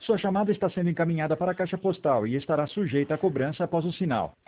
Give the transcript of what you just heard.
Sua chamada está sendo encaminhada para a caixa postal e estará sujeita a cobrança após o sinal.